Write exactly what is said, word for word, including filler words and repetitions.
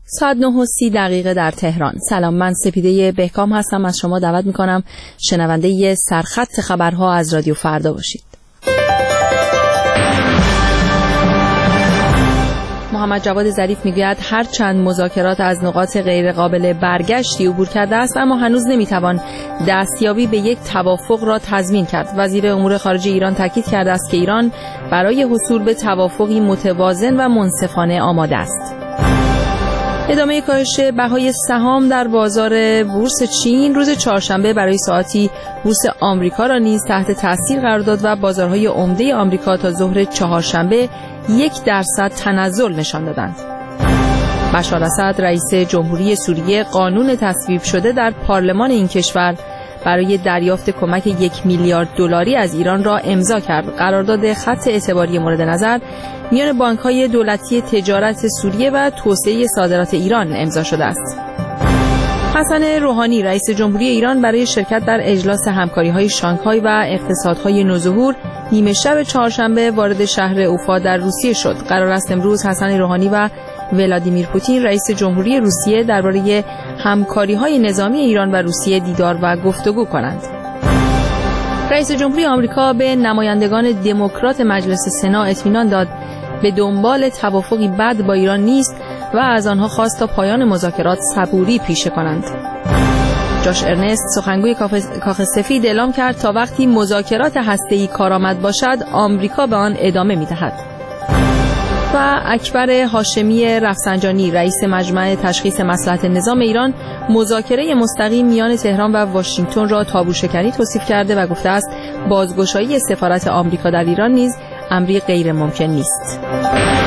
ساعت نه و سی دقیقه در تهران. سلام، من سپیده بهکام هستم. از شما دعوت میکنم شنونده سرخط خبرها از رادیو فردا باشید. محمد جواد ظریف میگوید هر چند مذاکرات از نقاط غیر قابل برگشتی عبور کرده است، اما هنوز نمیتوان دستیابی به یک توافق را تضمین کرد. وزیر امور خارجه ایران تاکید کرده است که ایران برای حصول به توافقی متوازن و منصفانه آماده است. ادامه کاهش بهای سهام در بازار بورس چین روز چهارشنبه برای ساعتی بورس آمریکا را نیز تحت تاثیر قرار داد و بازارهای عمده آمریکا تا ظهر چهارشنبه یک درصد تنزل نشان دادند. بشار اسد رئیس جمهوری سوریه قانون تصویب شده در پارلمان این کشور برای دریافت کمک یک میلیارد دلاری از ایران را امضا کرد. قرارداد خط اعتباری مورد نظر میان بانک‌های دولتی تجارت سوریه و توسعه صادرات ایران امضا شده است. حسن روحانی رئیس جمهوری ایران برای شرکت در اجلاس همکاری‌های شانگهای و اقتصادهای نوظهور نیمه شب چهارشنبه وارد شهر اوفا در روسیه شد. قرار است امروز حسن روحانی و ولادیمیر پوتین رئیس جمهوری روسیه درباره همکاری‌های نظامی ایران و روسیه دیدار و گفتگو کنند. رئیس جمهوری آمریکا به نمایندگان دموکرات مجلس سنا اطمینان داد به دنبال توافقی بد با ایران نیست و از آنها خواست تا پایان مذاکرات صبوری پیشه کنند. جاش ارنست سخنگوی کاخ سفید اعلام کرد تا وقتی مذاکرات هسته‌ای کارآمد باشد آمریکا به آن ادامه می‌دهد. و اکبر هاشمی رفسنجانی رئیس مجمع تشخیص مصلحت نظام ایران مذاکره مستقیم میان تهران و واشنگتن را تابوشکنی توصیف کرده و گفته است بازگشایی سفارت آمریکا در ایران نیز امری غیر ممکن نیست.